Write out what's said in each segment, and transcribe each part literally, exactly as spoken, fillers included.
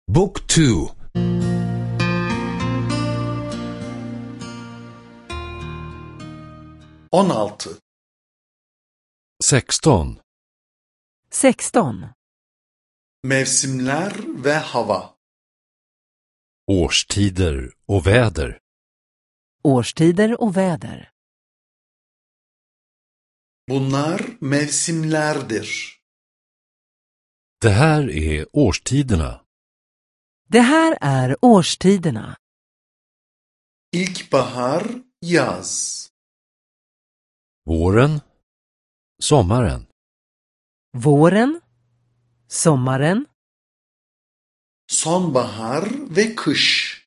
Book two. on altı. sexton. sexton. Mevsimler ve hava. Årstider och väder. Årstider och väder. Bunlar mevsimlerdir. Det här är årstiderna. Det här är årstiderna. İlkbahar, yaz. Våren, sommaren. Våren, sommaren, Sonbahar ve kış.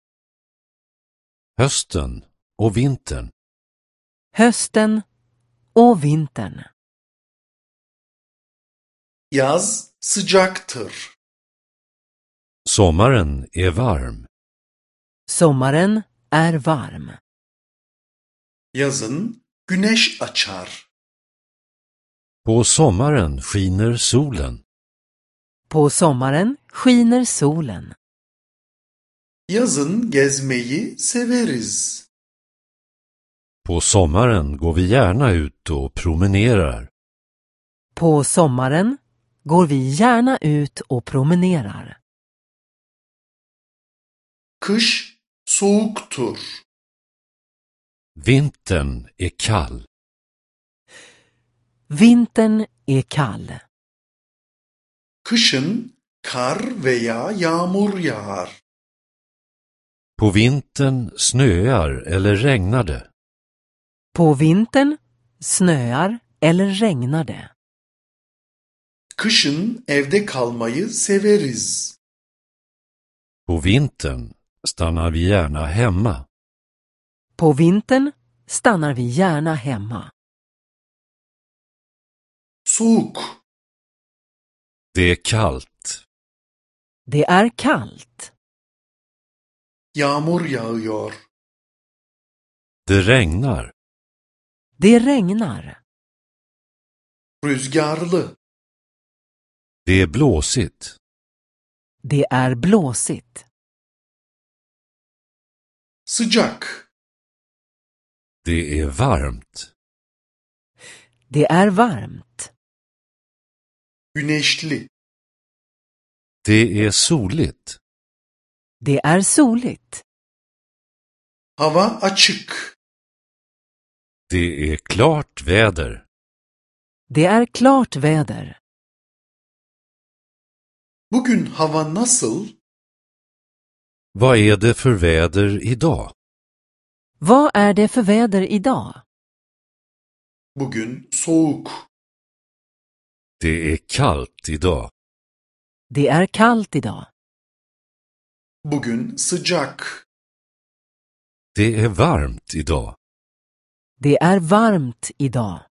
Hösten och vintern. hösten och vintern. Yaz sıcaktır. Sommaren är varm. Sommaren är varm. Yazın güneş açar. På sommaren skiner solen. På sommaren skiner solen. Yazın gezmeyi severiz. På sommaren går vi gärna ut och promenerar. På sommaren går vi gärna ut och promenerar. Kış soğuktur. Vintern är kall. Vintern är kall. Kışın kar veya yağmur yağar. På vintern snöar eller regnar det. På vintern snöar eller regnar det. Kışın evde kalmayı severiz. På vintern stannar vi gärna hemma. På vintern stannar vi gärna hemma. Soğuk. Det är kallt. Det är kallt. Yağmur yağıyor. Det regnar. Det regnar. Rüzgarlı. Det är blåsigt. Det är blåsigt. Sıcak. Det är varmt. Det är varmt. Güneşli. Det är soligt. Det är soligt. Hava açık. Det är klart väder. Det är klart väder. Bugün hava nasıl? Vad är det för väder idag? Vad är det för väder idag? Bugün soğuk. Det är kallt idag. Det är kallt idag. Bugün sıcak. Det är varmt idag. Det är varmt idag.